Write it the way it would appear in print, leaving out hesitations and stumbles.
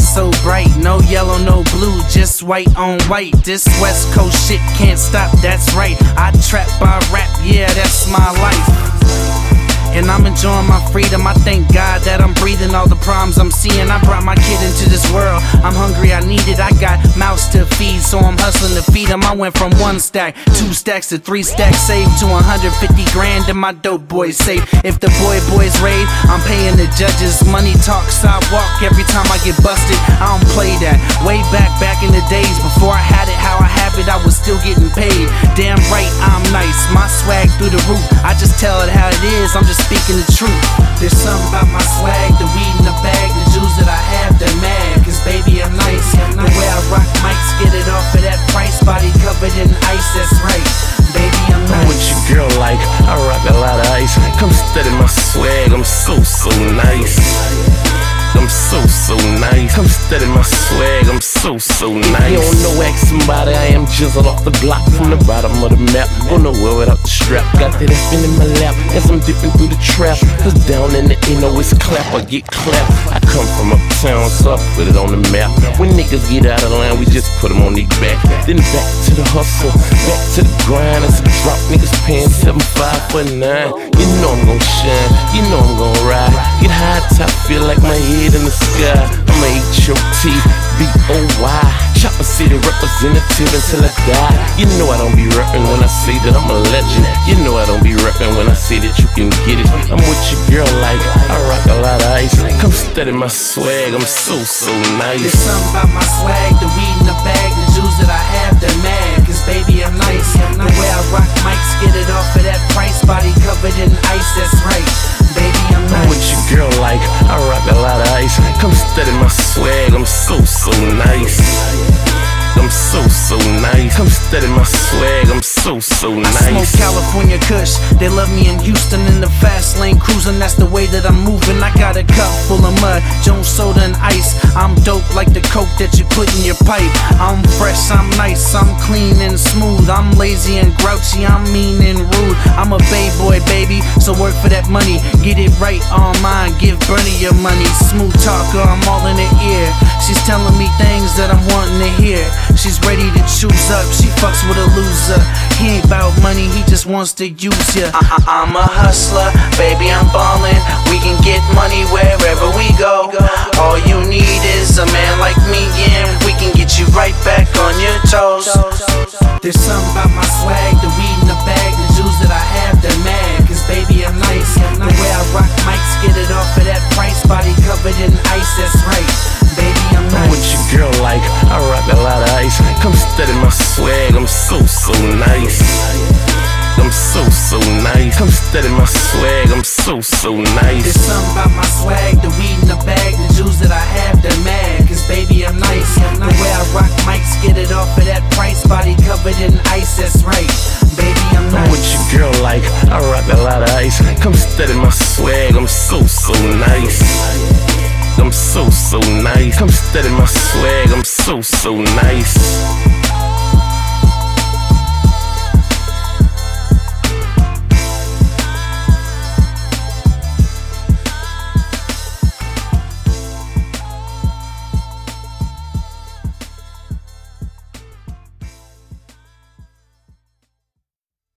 so bright. No yellow, no blue, just white on white. This West Coast shit can't stop, that's right. I trap, I rap, yeah, that's my life. And I'm enjoying my freedom. I thank God that I'm breathing all the problems I'm seeing. I brought my kid into this world. I'm hungry, I need it. I got mouths to feed, so I'm hustling to feed them. I went from 1 stack, 2 stacks to 3 stacks, saved to 150 grand in my dope boys safe. If the boys raid, I'm paying the judges. Money talk, sidewalk every time I get busted. I don't play that. Way back in the days, before I had it how I have it, I was still getting paid. Damn right, I'm nice. My swag through the roof. I just tell it how it is. I'm just speaking the truth. There's something about my swag, the weed in the bag, the jewels that I have, they're mad. Cause baby, I'm nice. The way I rock mics, get it off of that price. Body covered in ice, that's right. Baby, I'm nice. I'm with your girl like I rock a lot of ice. Come study my swag, I'm so nice. I'm so nice. Come study my swag, I'm so nice. You don't know, ask somebody, I am jizzled off the block from the bottom of the map. Go nowhere without the strap. Got that F in my lap as I'm dipping through the trap. Cause down in the Eno it's clap, I get clapped. I come from uptown, so I put it on the map. When niggas get out of line, we just put them on their back. Then back to the hustle, back to the grind. It's a drop, niggas paying 7.5 for 9. You know I'm gon' shine, you know I'm gon' ride. Get high top, feel like my head in the sky. I'm a H.O.T. B.O.Y. Chopper City representative until I die. You know I don't be rapping when I say that I'm a legend. You know I don't be rapping when I say that you can get it. I'm with your girl like I rock a lot of ice. Come study my swag, I'm so nice. There's something about my swag, the weed in the bag, the jewels that I have, they're mad. Cause baby, I'm nice. The way I rock mics, get it off of that price. Body covered in ice, that's right. Baby, I'm nice. I'm with your girl like I rock a lot of ice. Come study my swag, I'm so nice. I'm so nice. Come study my swag, I'm so nice. I smoke California Kush, they love me in Houston in the fast lane cruising. That's the way that I'm moving. I got a cup full of mud, Jones soda and ice. I'm dope like the coke that you put in your pipe. I'm fresh, I'm nice, I'm clean and smooth. I'm lazy and grouchy, I'm mean and rude. I'm a bay boy, baby, so work for that money. Get it right on mine, give Bernie your money. Smooth talker, I'm all in the ear. She's telling me things that I'm wanting to hear. She's ready to choose up, she fucks with a loser. He ain't about money, he just wants to use ya. I'm a hustler, baby, I'm ballin'. We can get money wherever we go. All you need is a man like me, and we can get you right back on your toes. There's something about my swag, the weed in the bag, the jewels that I have, they're mad. Cause baby, I'm nice. The way I rock mics, get it off of that price. Body covered in ice, that's right. Baby, I'm nice. I'm with your girl like I rock a lot of ice. Come study my swag, I'm so nice. I'm so nice. Come study my swag, I'm so nice. There's something about my swag, the weed in the bag, the jewels that I have, they're mad. Cause baby, I'm nice. The way I rock mics, get it off of that price. Body covered in ice, that's right. Baby, I'm nice. I'm with your girl like I rock a lot of ice. Come study my swag, I'm so nice. I'm so nice. Come study my swag, I'm so nice.